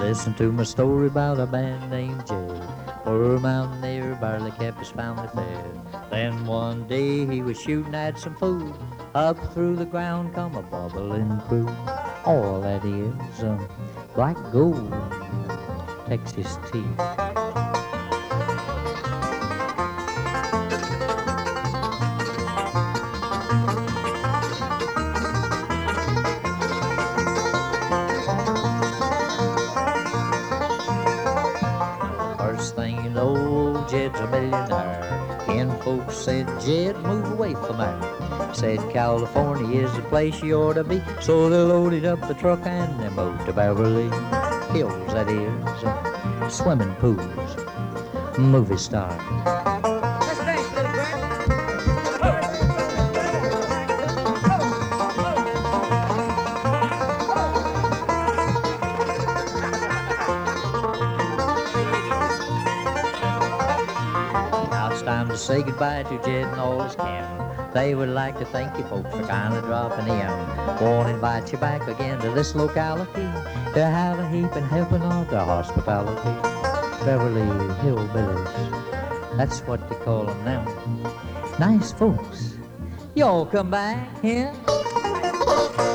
Listen to my story about a man named Jed. Poor mountaineer barely kept his family fed. Then one day he was shooting at some food. Up through the ground come a bubbling crude. All that is black gold, Texas tea. First thing you know, old Jed's a millionaire. Ken folks said, Jed, move away from there. Said California is the place you ought to be. So they loaded up the truck and they moved to Beverly Hills, that is, swimming pools, movie stars. Now it's time to say goodbye to Jed and all his kin. They would like to thank you folks for kindly dropping in. Won't invite you back again to this locality to have a heap and helping of their hospitality. Beverly Hillbillies, that's what they call them now. Nice folks. Y'all come back here. Yeah?